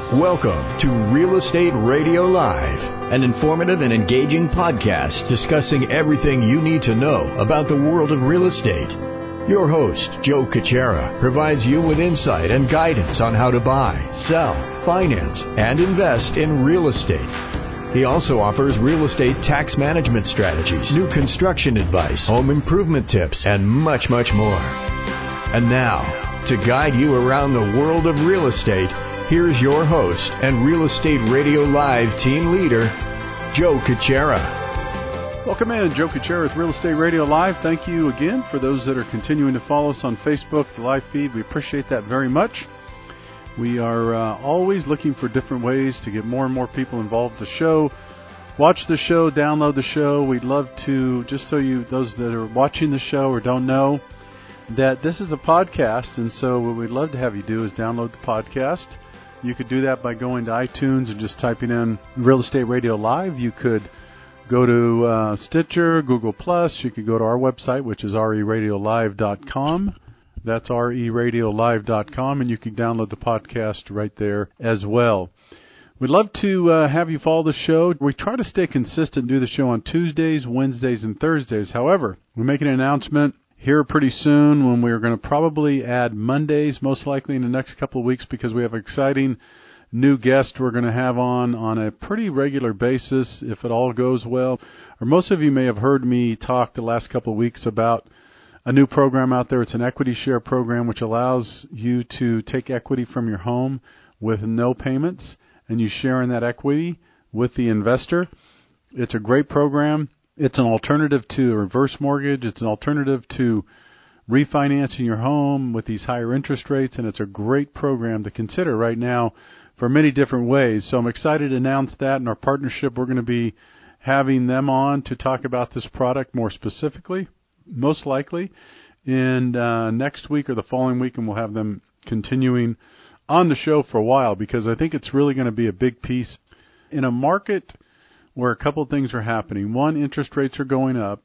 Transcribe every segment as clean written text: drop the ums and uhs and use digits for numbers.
Welcome to Real Estate Radio Live, an informative and engaging podcast discussing everything you need to know about the world of real estate. Your host, Joe Kuchera, provides you with insight and guidance on how to buy, sell, finance, and invest in real estate. He also offers real estate tax management strategies, new construction advice, home improvement tips, and much, much more. And now, to guide you around the world of real estate, here's your host and Real Estate Radio Live team leader, Joe Kuchera. Welcome in, Joe Kuchera with Real Estate Radio Live. Thank you again for those that are continuing to follow us on Facebook, the live feed. We appreciate that very much. We are always looking for different ways to get more and more people involved in the show. Watch the show, download the show. We'd love to, just so you, those that are watching the show or don't know, that this is a podcast, and so what we'd love to have you do is download the podcast. You could do that by going to iTunes and just typing in Real Estate Radio Live. You could go to Stitcher, Google+. You could go to our website, which is reradiolive.com. That's reradiolive.com, and you can download the podcast right there as well. We'd love to have you follow the show. We try to stay consistent and do the show on Tuesdays, Wednesdays, and Thursdays. However, we're making an announcement here pretty soon when we're going to probably add Mondays, most likely in the next couple of weeks, because we have an exciting new guest we're going to have on a pretty regular basis if it all goes well. Or most of you may have heard me talk the last couple of weeks about a new program out there. It's an equity share program which allows you to take equity from your home with no payments, and you share in that equity with the investor. It's a great program. It's an alternative to a reverse mortgage. It's an alternative to refinancing your home with these higher interest rates, and it's a great program to consider right now for many different ways. So I'm excited to announce that in our partnership. We're going to be having them on to talk about this product more specifically, most likely, in next week or the following week, and we'll have them continuing on the show for a while because I think it's really going to be a big piece in a market where a couple of things are happening. One, interest rates are going up,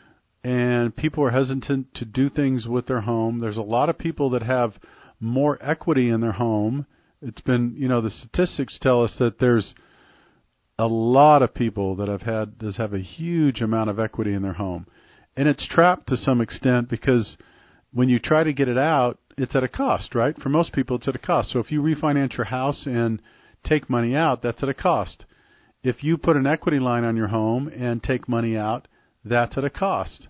and people are hesitant to do things with their home. There's a lot of people that have more equity in their home. It's been, the statistics tell us that there's a lot of people that have a huge amount of equity in their home. And it's trapped to some extent because when you try to get it out, it's at a cost, right? For most people, it's at a cost. So if you refinance your house and take money out, that's at a cost. If you put an equity line on your home and take money out, that's at a cost.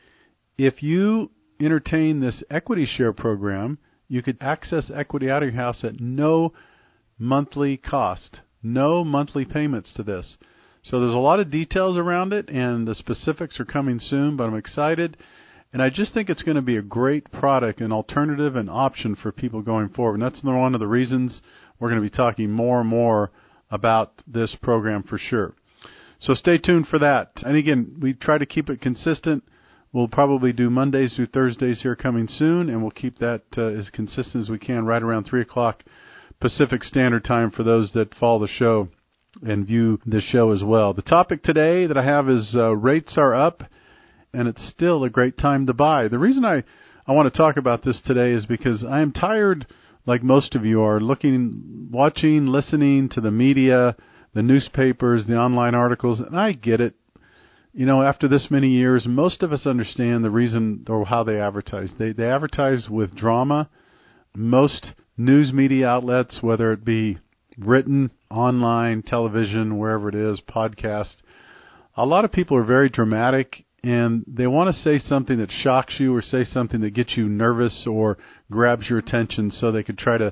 If you entertain this equity share program, you could access equity out of your house at no monthly cost, no monthly payments to this. So there's a lot of details around it, and the specifics are coming soon, but I'm excited. And I just think it's going to be a great product, an alternative, an option for people going forward. And that's one of the reasons we're going to be talking more and more about this program for sure. So stay tuned for that. And again, we try to keep it consistent. We'll probably do Mondays through Thursdays here coming soon, and we'll keep that as consistent as we can right around 3 o'clock Pacific Standard Time for those that follow the show and view the show as well. The topic today that I have is rates are up, and it's still a great time to buy. The reason I want to talk about this today is because I am tired, like most of you are, watching, listening to the media, the newspapers, the online articles, and I get it. After this many years, most of us understand the reason or how they advertise. They advertise with drama. Most news media outlets, whether it be written, online, television, wherever it is, podcast, a lot of people are very dramatic, and they want to say something that shocks you or say something that gets you nervous or grabs your attention so they could try to,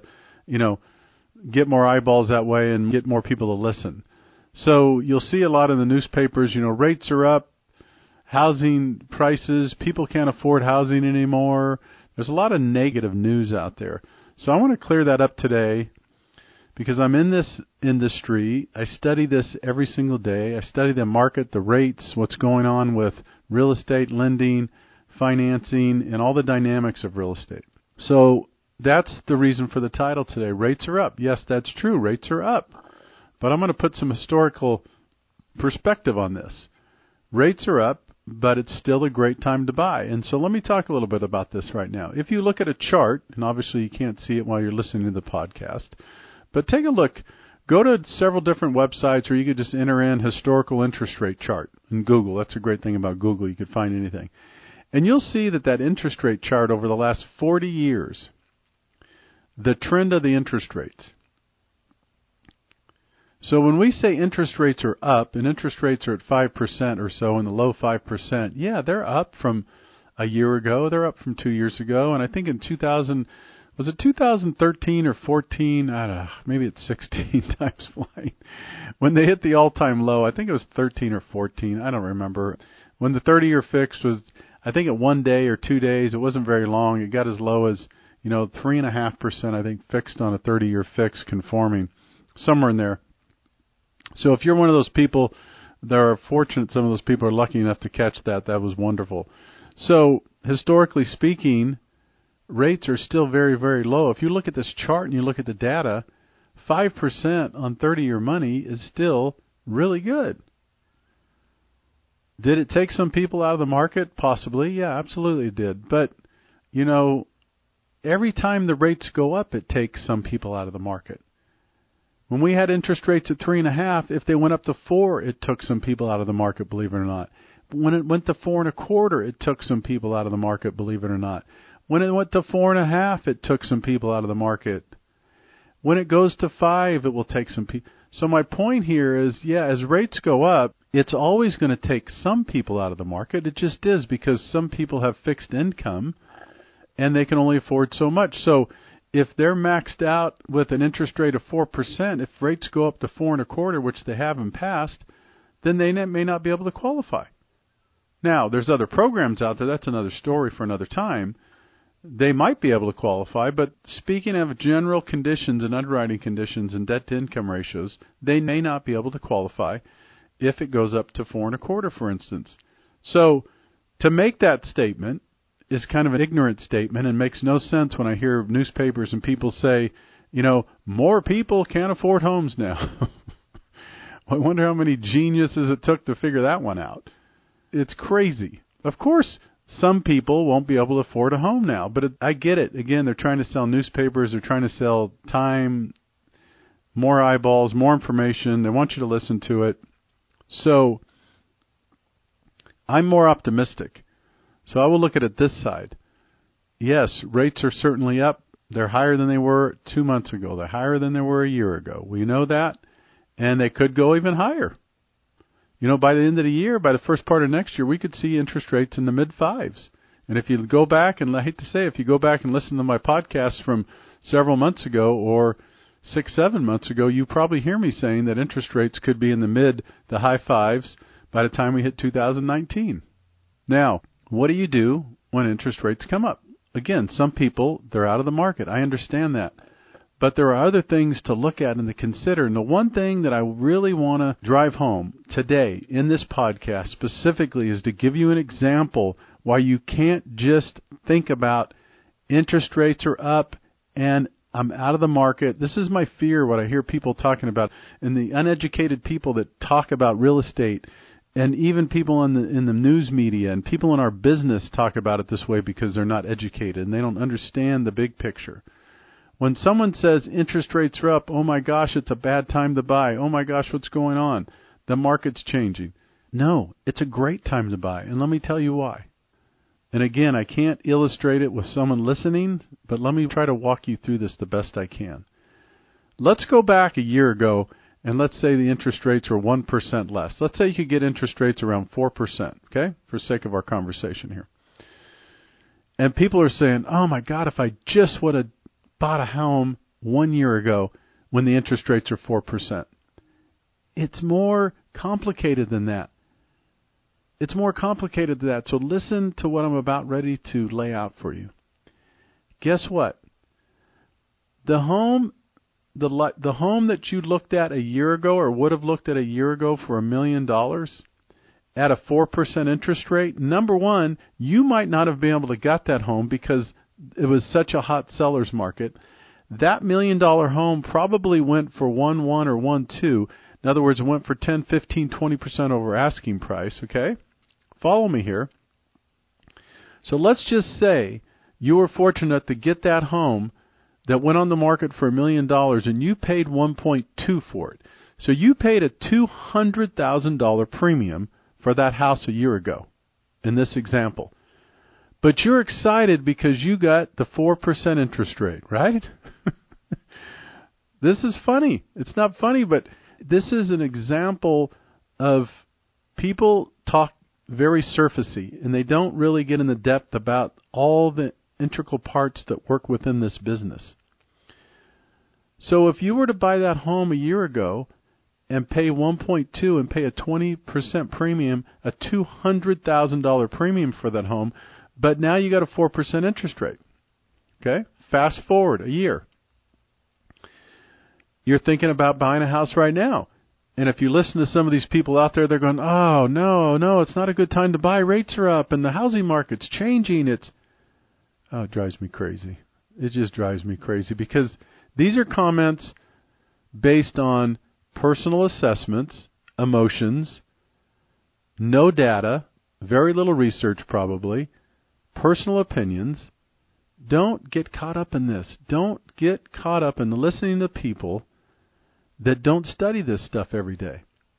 get more eyeballs that way and get more people to listen. So you'll see a lot in the newspapers, rates are up, housing prices, people can't afford housing anymore. There's a lot of negative news out there. So I want to clear that up today because I'm in this industry. I study this every single day. I study the market, the rates, what's going on with real estate, lending, financing, and all the dynamics of real estate. So that's the reason for the title today. Rates are up. Yes, that's true. Rates are up. But I'm going to put some historical perspective on this. Rates are up, but it's still a great time to buy. And so let me talk a little bit about this right now. If you look at a chart, and obviously you can't see it while you're listening to the podcast, But take a look. Go to several different websites, or you could just enter in historical interest rate chart in Google. That's a great thing about Google. You could find anything. And you'll see that interest rate chart over the last 40 years, the trend of the interest rates. So when we say interest rates are up, and interest rates are at 5% or so, in the low 5%, yeah, they're up from a year ago. They're up from 2 years ago. And I think in 2013 or 14? I don't know. Maybe it's 16 times flying. When they hit the all-time low, I think it was 13 or 14. I don't remember. When the 30-year fix was, I think at 1 day or 2 days, it wasn't very long. It got as low as, 3.5%, I think, fixed on a 30-year fix conforming, somewhere in there. So if you're one of those people that are fortunate, some of those people are lucky enough to catch that. That was wonderful. So historically speaking, rates are still very, very low. If you look at this chart and you look at the data, 5% on 30-year money is still really good. Did it take some people out of the market? Possibly. Yeah, absolutely it did. But, every time the rates go up, it takes some people out of the market. When we had interest rates at 3.5%, if they went up to 4%, it took some people out of the market, believe it or not. When it went to 4.25%, it took some people out of the market, believe it or not. When it went to 4.5%, it took some people out of the market. When it goes to 5%, it will take some people. So my point here is, yeah, as rates go up, it's always going to take some people out of the market. It just is, because some people have fixed income and they can only afford so much. So if they're maxed out with an interest rate of 4%, if rates go up to 4.25%, which they have in past, then they may not be able to qualify. Now, there's other programs out there. That's another story for another time. They might be able to qualify, but speaking of general conditions and underwriting conditions and debt-to-income ratios, they may not be able to qualify if it goes up to 4.25%, for instance. So to make that statement is kind of an ignorant statement and makes no sense when I hear newspapers and people say, more people can't afford homes now. I wonder how many geniuses it took to figure that one out. It's crazy. Of course, some people won't be able to afford a home now, but I get it. Again, they're trying to sell newspapers. They're trying to sell time, more eyeballs, more information. They want you to listen to it. So I'm more optimistic. So I will look at it this side. Yes, rates are certainly up. They're higher than they were 2 months ago. They're higher than they were a year ago. We know that. And they could go even higher. By the end of the year, by the first part of next year, we could see interest rates in the mid-5s. And if you go back, and I hate to say, if you go back and listen to my podcasts from several months ago or 6-7 months ago, you probably hear me saying that interest rates could be in the mid to high 5s by the time we hit 2019. Now, what do you do when interest rates come up? Again, some people, they're out of the market. I understand that. But there are other things to look at and to consider. And the one thing that I really want to drive home today in this podcast specifically is to give you an example why you can't just think about interest rates are up and I'm out of the market. This is my fear, what I hear people talking about, and the uneducated people that talk about real estate, and even people in the news media and people in our business talk about it this way because they're not educated and they don't understand the big picture. When someone says interest rates are up, oh my gosh, it's a bad time to buy. Oh my gosh, what's going on? The market's changing. No, it's a great time to buy, and let me tell you why. And again, I can't illustrate it with someone listening, but let me try to walk you through this the best I can. Let's go back a year ago, and let's say the interest rates were 1% less. Let's say you could get interest rates around 4%, okay, for sake of our conversation here. And people are saying, oh my God, if I just would have bought a home 1 year ago when the interest rates are 4%. It's more complicated than that. It's more complicated than that. So listen to what I'm about ready to lay out for you. Guess what? The home that you looked at a year ago or would have looked at a year ago for $1 million at a 4% interest rate, number one, you might not have been able to get that home because it was such a hot seller's market. That $1 million home probably went for 1.1 or 1.2. In other words, it went for 10, 15, 20% over asking price, okay? Follow me here. So let's just say you were fortunate to get that home that went on the market for $1 million and you paid 1.2 for it. So you paid a $200,000 premium for that house a year ago in this example. But you're excited because you got the 4% interest rate, right? This is funny. It's not funny, but this is an example of people talk very surfacey, and they don't really get in the depth about all the integral parts that work within this business. So if you were to buy that home a year ago and pay 1.2 and pay a 20% premium, a $200,000 premium for that home, but now you got a 4% interest rate. Okay? Fast forward a year. You're thinking about buying a house right now. And if you listen to some of these people out there, they're going, oh, no, it's not a good time to buy. Rates are up and the housing market's changing. It drives me crazy. It just drives me crazy because these are comments based on personal assessments, emotions, no data, very little research probably, personal opinions. Don't get caught up in this. Don't get caught up in listening to people that don't study this stuff every day.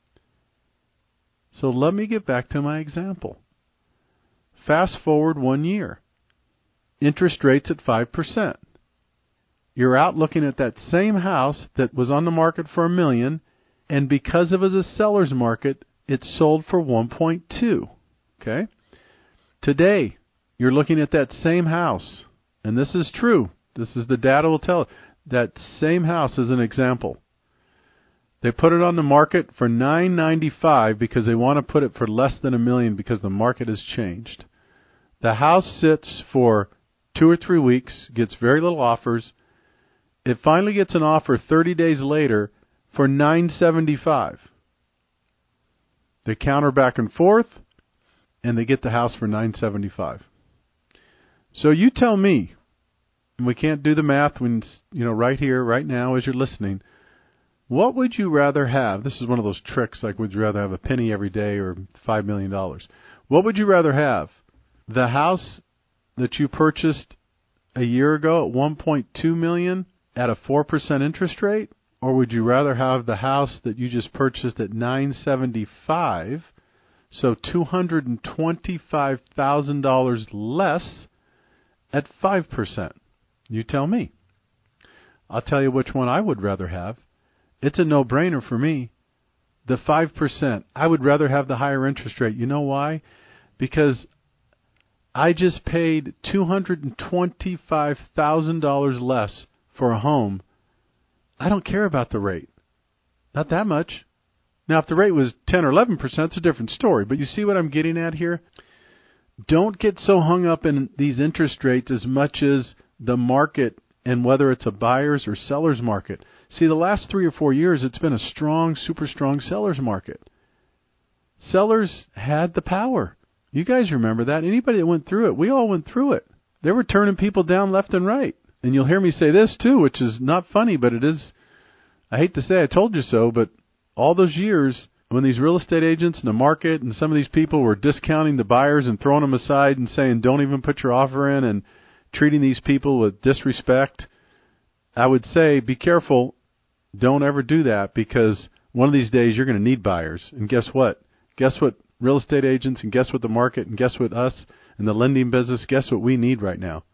So let me get back to my example. Fast forward 1 year. Interest rates at 5%. You're out looking at that same house that was on the market for $1 million, and because it was a seller's market, it sold for 1.2. Okay? Today, you're looking at that same house, and this is true. This is the data will tell it. That same house is an example. They put it on the market for $995 because they want to put it for less than $1 million because the market has changed. The house sits for 2 or 3 weeks, gets very little offers. It finally gets an offer 30 days later for $975. They counter back and forth, and they get the house for $975. So you tell me, and we can't do the math when right here, right now, as you're listening. What would you rather have? This is one of those tricks, like would you rather have a penny every day or $5 million? What would you rather have? The house that you purchased a year ago at $1.2 million at a 4% interest rate? Or would you rather have the house that you just purchased at $975, so $225,000 less at 5%? You tell me. I'll tell you which one I would rather have. It's a no-brainer for me. The 5%. I would rather have the higher interest rate. You know why? Because I just paid $225,000 less for a home. I don't care about the rate. Not that much. Now, if the rate was 10 or 11%, it's a different story. But you see what I'm getting at here? Don't get so hung up in these interest rates as much as the market and whether it's a buyer's or seller's market. See, the last 3 or 4 years, it's been a strong, super strong seller's market. Sellers had the power. You guys remember that. Anybody that went through it, we all went through it. They were turning people down left and right. And you'll hear me say this, too, which is not funny, but it is. I hate to say I told you so, but all those years when these real estate agents in the market and some of these people were discounting the buyers and throwing them aside and saying, don't even put your offer in, and treating these people with disrespect, I would say be careful. Don't ever do that, because one of these days you're going to need buyers. And guess what? Guess what real estate agents, and guess what the market, and guess what us in the lending business, guess what we need right now?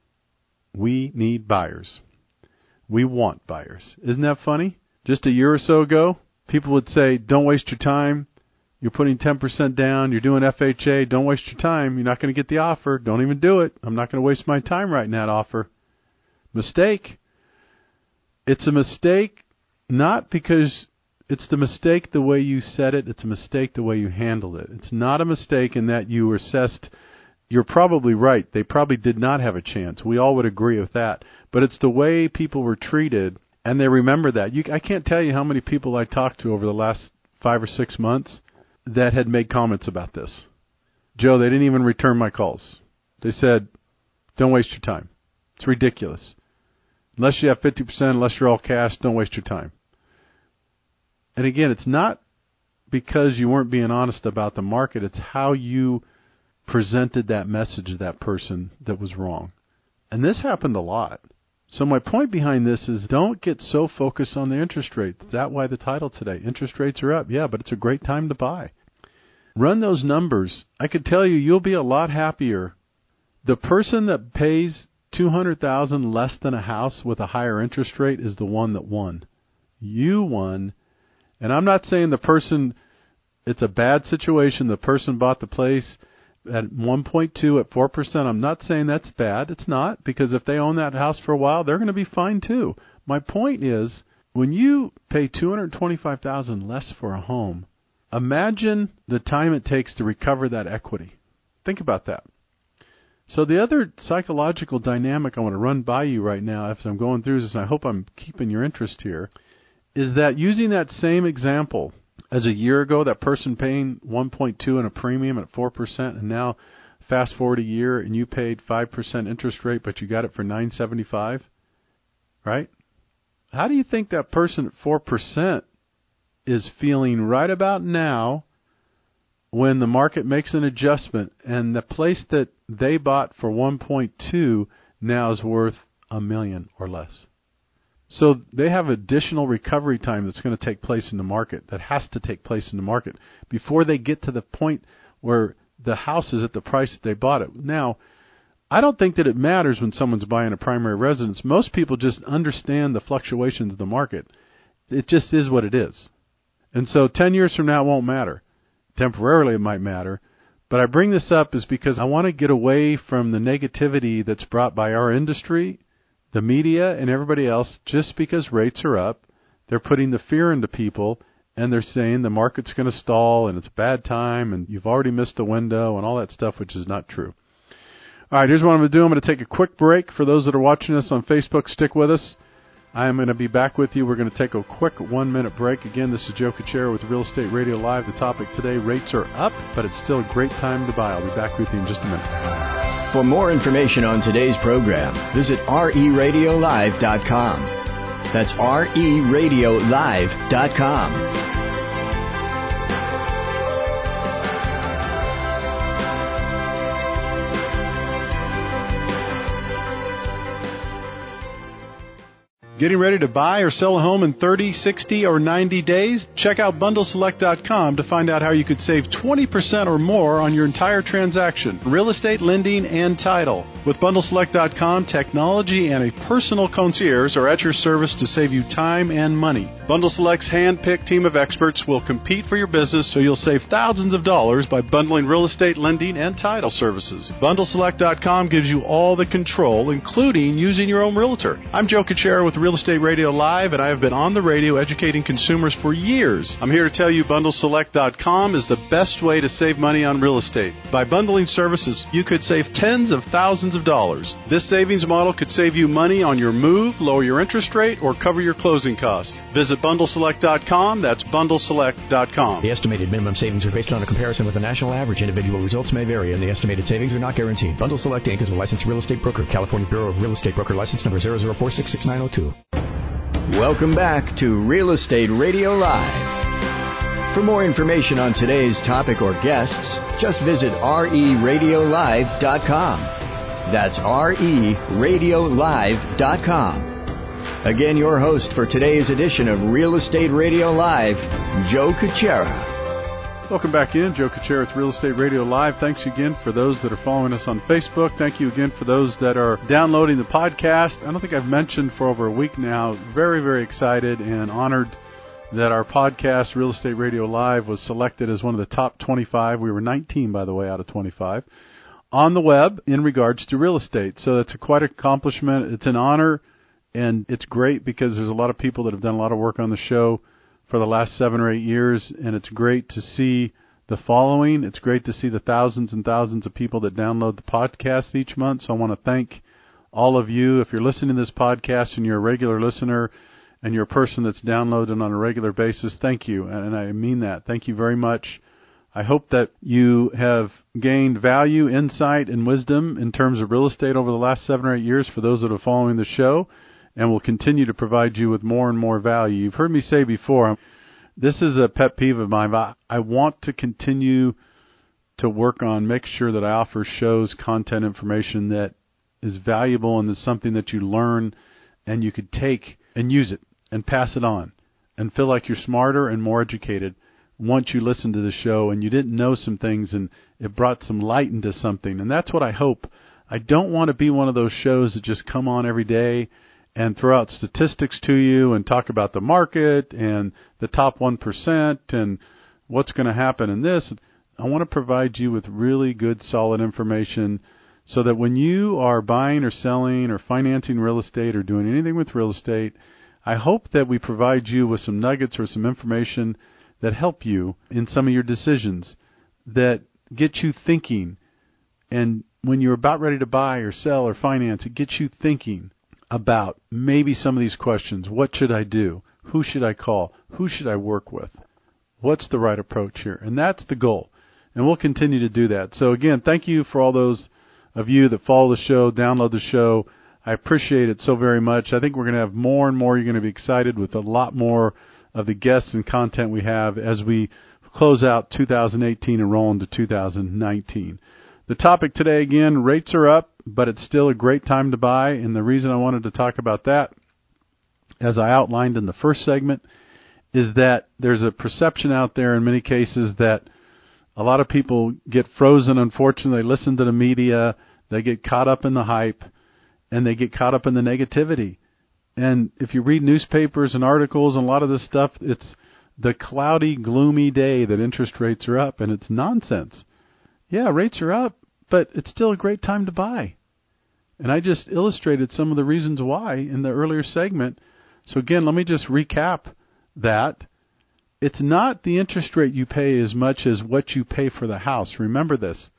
We need buyers. We want buyers. Isn't that funny? Just a year or so ago, people would say, don't waste your time. You're putting 10% down. You're doing FHA. Don't waste your time. You're not going to get the offer. Don't even do it. I'm not going to waste my time writing that offer. Mistake. It's a mistake, not because it's the mistake the way you said it. It's a mistake the way you handled it. It's not a mistake in that you assessed. You're probably right. They probably did not have a chance. We all would agree with that. But it's the way people were treated, and they remember that. I can't tell you how many people I talked to over the last 5 or 6 months that had made comments about this. Joe, they didn't even return my calls. They said, don't waste your time. It's ridiculous. Unless you have 50%, unless you're all cash, don't waste your time. And again, it's not because you weren't being honest about the market. It's how you presented that message to that person that was wrong. And this happened a lot. So my point behind this is don't get so focused on the interest rates. That's why the title today. Interest rates are up. Yeah, but it's a great time to buy. Run those numbers. I could tell you, you'll be a lot happier. The person that pays $200,000 less than a house with a higher interest rate is the one that won. You won. And I'm not saying it's a bad situation. The person bought the place at 1.2 at 4%. I'm not saying that's bad. It's not, because if they own that house for a while, they're going to be fine too. My point is, when you pay $225,000 less for a home, imagine the time it takes to recover that equity. Think about that. So the other psychological dynamic I want to run by you right now, as I'm going through this, and I hope I'm keeping your interest here, is that using that same example as a year ago, that person paying 1.2 and a premium at 4%, and now fast forward a year and you paid 5% interest rate, but you got it for $975, right? How do you think that person at 4% is feeling right about now when the market makes an adjustment and the place that they bought for 1.2 now is worth $1 million or less? So they have additional recovery time that's going to take place in the market, that has to take place in the market before they get to the point where the house is at the price that they bought it. Now, I don't think that it matters when someone's buying a primary residence. Most people just understand the fluctuations of the market. It just is what it is. And so 10 years from now, it won't matter. Temporarily, it might matter. But I bring this up is because I want to get away from the negativity that's brought by our industry, the media, and everybody else. Just because rates are up, they're putting the fear into people, and they're saying the market's going to stall, and it's a bad time, and you've already missed the window, and all that stuff, which is not true. All right, here's what I'm going to do. I'm going to take a quick break. For those that are watching us on Facebook, stick with us. I'm going to be back with you. We're going to take a quick 1-minute break. Again, this is Joe Kuchera with Real Estate Radio Live. The topic today, rates are up, but it's still a great time to buy. I'll be back with you in just a minute. For more information on today's program, visit RERadiolive.com. That's RERadiolive.com. Getting ready to buy or sell a home in 30, 60, or 90 days? Check out BundleSelect.com to find out how you could save 20% or more on your entire transaction, real estate, lending, and title. With BundleSelect.com, technology and a personal concierge are at your service to save you time and money. BundleSelect's hand-picked team of experts will compete for your business, so you'll save thousands of dollars by bundling real estate, lending, and title services. BundleSelect.com gives you all the control, including using your own realtor. I'm Joe Kuchera with Real Estate Radio Live, and I have been on the radio educating consumers for years. I'm here to tell you BundleSelect.com is the best way to save money on real estate. By bundling services, you could save tens of thousands of dollars. This savings model could save you money on your move, lower your interest rate, or cover your closing costs. Visit BundleSelect.com. That's BundleSelect.com. The estimated minimum savings are based on a comparison with the national average. Individual results may vary, and the estimated savings are not guaranteed. Bundle Select Inc. is a licensed real estate broker. California Bureau of Real Estate Broker License Number 004666902. Welcome back to Real Estate Radio Live. For more information on today's topic or guests, just visit RERadiolive.com. That's RERadiolive.com. Again, your host for today's edition of Real Estate Radio Live, Joe Kuchera. Welcome back in. Joe Kuchera with Real Estate Radio Live. Thanks again for those that are following us on Facebook. Thank you again for those that are downloading the podcast. I don't think I've mentioned for over a week now. Very, very excited and honored that our podcast, Real Estate Radio Live, was selected as one of the top 25. We were 19, by the way, out of 25 on the web in regards to real estate. So that's quite an accomplishment. It's an honor, and it's great because there's a lot of people that have done a lot of work on the show for the last 7 or 8 years, and it's great to see the following. It's great to see the thousands and thousands of people that download the podcast each month. So I want to thank all of you. If you're listening to this podcast and you're a regular listener and you're a person that's downloading on a regular basis, thank you, and I mean that. Thank you very much. I hope that you have gained value, insight, and wisdom in terms of real estate over the last 7 or 8 years for those that are following the show, and will continue to provide you with more and more value. You've heard me say before, this is a pet peeve of mine. I want to continue to work on, make sure that I offer shows, content, information that is valuable and is something that you learn and you could take and use it and pass it on and feel like you're smarter and more educated once you listened to the show and you didn't know some things and it brought some light into something. And that's what I hope. I don't want to be one of those shows that just come on every day and throw out statistics to you and talk about the market and the top 1% and what's going to happen in this. I want to provide you with really good, solid information so that when you are buying or selling or financing real estate or doing anything with real estate, I hope that we provide you with some nuggets or some information that help you in some of your decisions, that get you thinking. And when you're about ready to buy or sell or finance, it gets you thinking about maybe some of these questions. What should I do? Who should I call? Who should I work with? What's the right approach here? And that's the goal. And we'll continue to do that. So again, thank you for all those of you that follow the show, download the show. I appreciate it so very much. I think we're going to have more and more. You're going to be excited with a lot more of the guests and content we have as we close out 2018 and roll into 2019. The topic today, again, rates are up, but it's still a great time to buy. And the reason I wanted to talk about that, as I outlined in the first segment, is that there's a perception out there in many cases that a lot of people get frozen. Unfortunately, they listen to the media, they get caught up in the hype, and they get caught up in the negativity. And if you read newspapers and articles and a lot of this stuff, it's the cloudy, gloomy day that interest rates are up, and it's nonsense. Yeah, rates are up, but it's still a great time to buy. And I just illustrated some of the reasons why in the earlier segment. So again, let me just recap that. It's not the interest rate you pay as much as what you pay for the house. Remember this.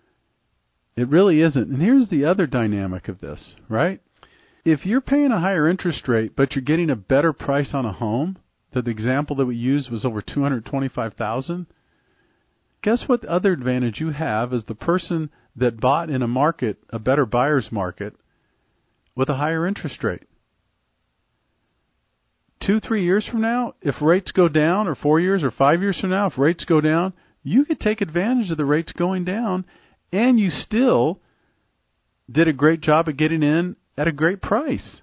It really isn't. And here's the other dynamic of this, right? If you're paying a higher interest rate, but you're getting a better price on a home, that the example that we used was over $225,000, guess what other advantage you have as the person that bought in a market, a better buyer's market, with a higher interest rate? 2-3 years from now, if rates go down, or 4 years or 5 years from now, if rates go down, you could take advantage of the rates going down, and you still did a great job at getting in at a great price.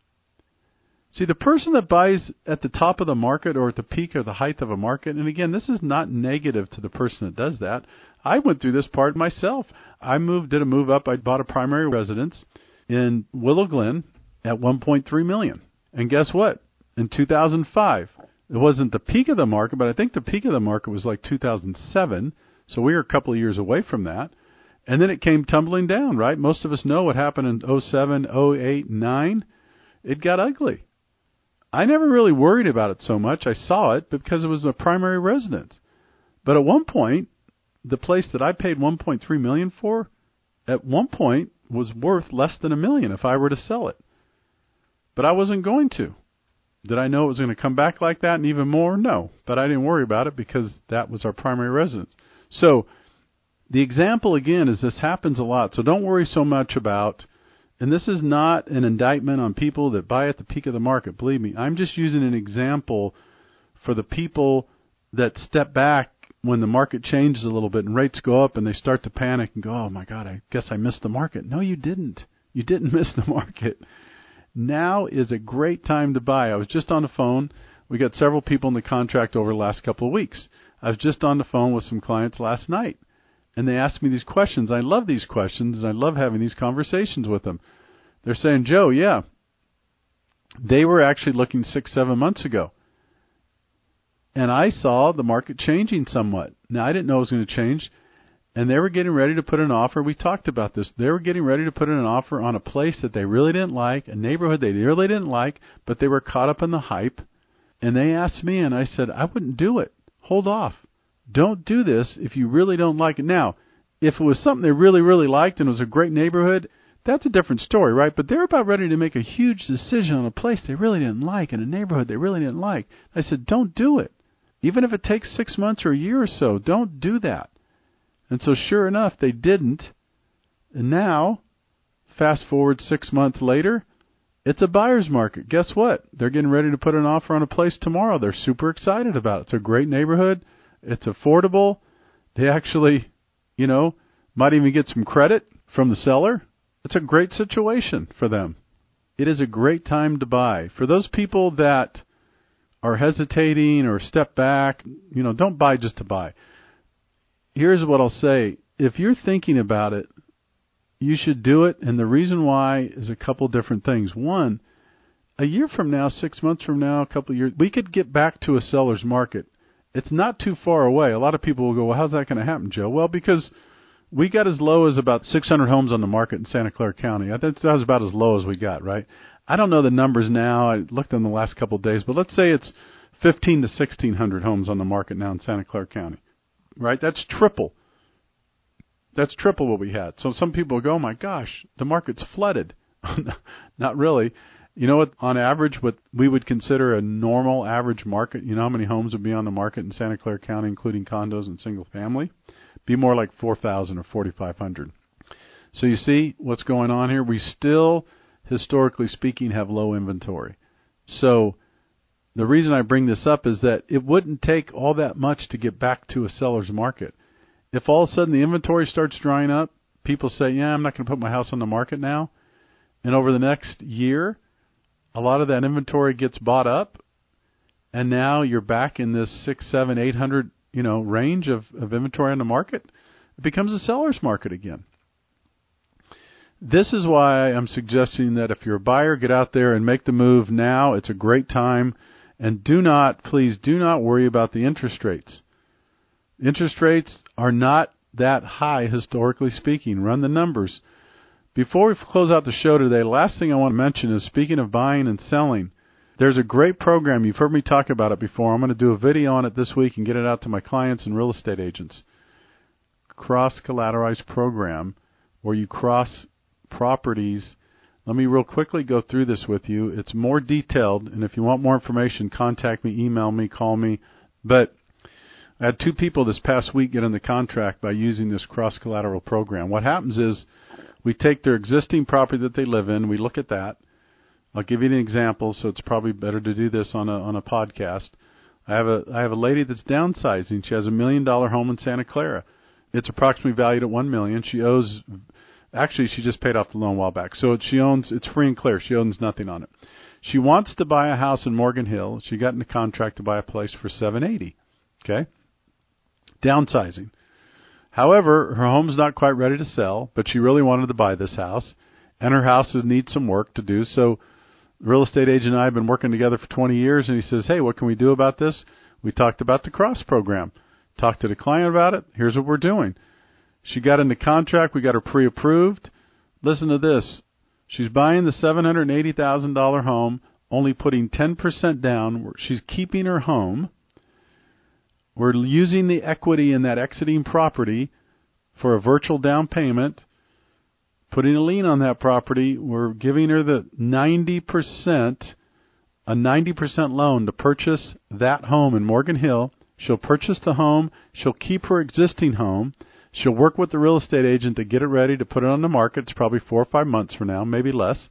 See, the person that buys at the top of the market or at the peak or the height of a market, and again, this is not negative to the person that does that. I went through this part myself. I did a move up. I bought a primary residence in Willow Glen at $1.3 million. And guess what? In 2005, it wasn't the peak of the market, but I think the peak of the market was like 2007. So we were a couple of years away from that. And then it came tumbling down, right? Most of us know what happened in 07, 08, 09. It got ugly. I never really worried about it so much. I saw it because it was a primary residence. But at one point, the place that I paid $1.3 million for, at one point was worth less than $1 million if I were to sell it. But I wasn't going to. Did I know it was going to come back like that and even more? No. But I didn't worry about it because that was our primary residence. So the example, again, is this happens a lot. So don't worry so much about, and this is not an indictment on people that buy at the peak of the market. Believe me, I'm just using an example for the people that step back when the market changes a little bit and rates go up and they start to panic and go, oh, my God, I guess I missed the market. No, you didn't. You didn't miss the market. Now is a great time to buy. I was just on the phone. We got several people in the contract over the last couple of weeks. I was just on the phone with some clients last night. And they ask me these questions. I love these questions, and I love having these conversations with them. They're saying, Joe, yeah, they were actually looking 6-7 months ago. And I saw the market changing somewhat. Now, I didn't know it was going to change. And they were getting ready to put an offer. We talked about this. They were getting ready to put in an offer on a place that they really didn't like, a neighborhood they really didn't like, but they were caught up in the hype. And they asked me, and I said, I wouldn't do it. Hold off. Don't do this if you really don't like it. Now, if it was something they really, really liked and it was a great neighborhood, that's a different story, right? But they're about ready to make a huge decision on a place they really didn't like and a neighborhood they really didn't like. I said, don't do it. Even if it takes 6 months or a year or so, don't do that. And so sure enough, they didn't. And now, fast forward 6 months later, it's a buyer's market. Guess what? They're getting ready to put an offer on a place tomorrow. They're super excited about it. It's a great neighborhood. It's affordable. They actually, might even get some credit from the seller. It's a great situation for them. it is a great time to buy. For those people that are hesitating or step back, don't buy just to buy. Here's what I'll say. If you're thinking about it, you should do it, and the reason why is a couple different things. One, a year from now, 6 months from now, a couple of years, we could get back to a seller's market. It's not too far away. A lot of people will go, well, how's that going to happen, Joe? Well, because we got as low as about 600 homes on the market in Santa Clara County. I think that was about as low as we got, right? I don't know the numbers now. I looked in the last couple of days, but let's say it's 1,500 to 1,600 homes on the market now in Santa Clara County, right? That's triple. That's triple what we had. So some people go, oh, my gosh, the market's flooded. Not really. You know what, on average, what we would consider a normal average market, you know how many homes would be on the market in Santa Clara County, including condos and single family? Be more like 4,000 or 4,500. So you see what's going on here? We still, historically speaking, have low inventory. So the reason I bring this up is that it wouldn't take all that much to get back to a seller's market. If all of a sudden the inventory starts drying up, people say, yeah, I'm not going to put my house on the market now. And over the next year, a lot of that inventory gets bought up, and now you're back in this 600, 700, 800, range of inventory on the market. It becomes a seller's market again. This is why I'm suggesting that if you're a buyer, get out there and make the move now. It's a great time. And please do not worry about the interest rates. Interest rates are not that high, historically speaking. Run the numbers. Before we close out the show today, the last thing I want to mention is, speaking of buying and selling, there's a great program. You've heard me talk about it before. I'm going to do a video on it this week and get it out to my clients and real estate agents. Cross-collateralized program where you cross properties. Let me real quickly go through this with you. It's more detailed, and if you want more information, contact me, email me, call me. But I had 2 people this past week get in the contract by using this cross-collateral program. What happens is we take their existing property that they live in. We look at that. I'll give you an example, so it's probably better to do this on a podcast. I have a lady that's downsizing. She has $1 million home in Santa Clara. It's approximately valued at $1 million. She just paid off the loan a while back. So it's free and clear. She owns nothing on it. She wants to buy a house in Morgan Hill. She got in the contract to buy a place for $780,000. Okay? Downsizing. However, her home's not quite ready to sell, but she really wanted to buy this house, and her house needs some work to do. So the real estate agent and I have been working together for 20 years, and he says, hey, what can we do about this? We talked about the cross program. Talked to the client about it. Here's what we're doing. She got into contract. We got her pre-approved. Listen to this. She's buying the $780,000 home, only putting 10% down. She's keeping her home. We're using the equity in that exiting property for a virtual down payment, putting a lien on that property. We're giving her the 90%, a 90% loan to purchase that home in Morgan Hill. She'll purchase the home. She'll keep her existing home. She'll work with the real estate agent to get it ready to put it on the market. It's probably 4 or 5 months from now, maybe less.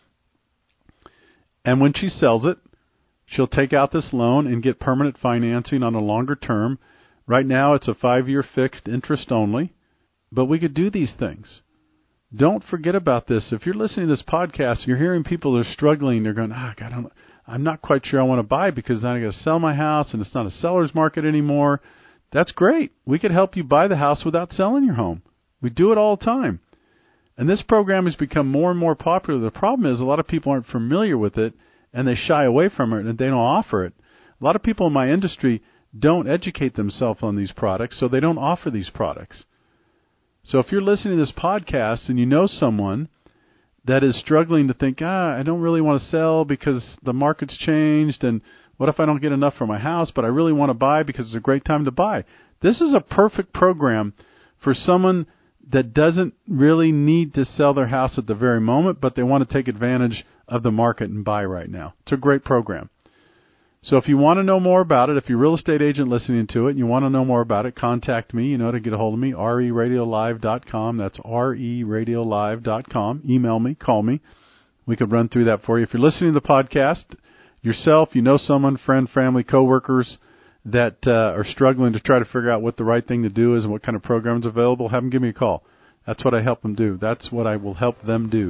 And when she sells it, she'll take out this loan and get permanent financing on a longer term. Right now, it's a 5-year fixed interest only. But we could do these things. Don't forget about this. If you're listening to this podcast, you're hearing people that are struggling. They're going, God, I'm not quite sure I want to buy because I got to sell my house and it's not a seller's market anymore. That's great. We could help you buy the house without selling your home. We do it all the time. And this program has become more and more popular. The problem is a lot of people aren't familiar with it, and they shy away from it, and they don't offer it. A lot of people in my industry don't educate themselves on these products, so they don't offer these products. So if you're listening to this podcast and you know someone that is struggling to think, I don't really want to sell because the market's changed, and what if I don't get enough for my house, but I really want to buy because it's a great time to buy. This is a perfect program for someone that doesn't really need to sell their house at the very moment, but they want to take advantage of the market and buy right now. It's a great program. So if you want to know more about it, if you're a real estate agent listening to it and you want to know more about it, contact me. You know to get a hold of me, RERadiolive.com. That's RERadiolive.com. Email me, call me. We could run through that for you. If you're listening to the podcast yourself, you know someone, friend, family, coworkers that are struggling to try to figure out what the right thing to do is and what kind of program is available, have them give me a call. That's what I help them do. That's what I will help them do.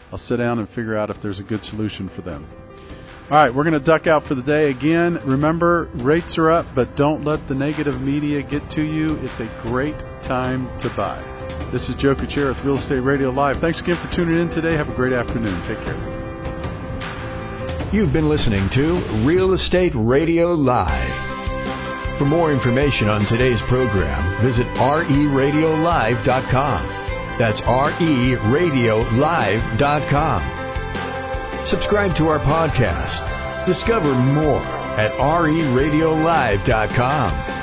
I'll sit down and figure out if there's a good solution for them. All right, we're going to duck out for the day. Again, remember, rates are up, but don't let the negative media get to you. It's a great time to buy. This is Joe Kuchera with Real Estate Radio Live. Thanks again for tuning in today. Have a great afternoon. Take care. You've been listening to Real Estate Radio Live. For more information on today's program, visit RERadiolive.com. That's RERadiolive.com. Subscribe to our podcast. Discover more at RERadiolive.com.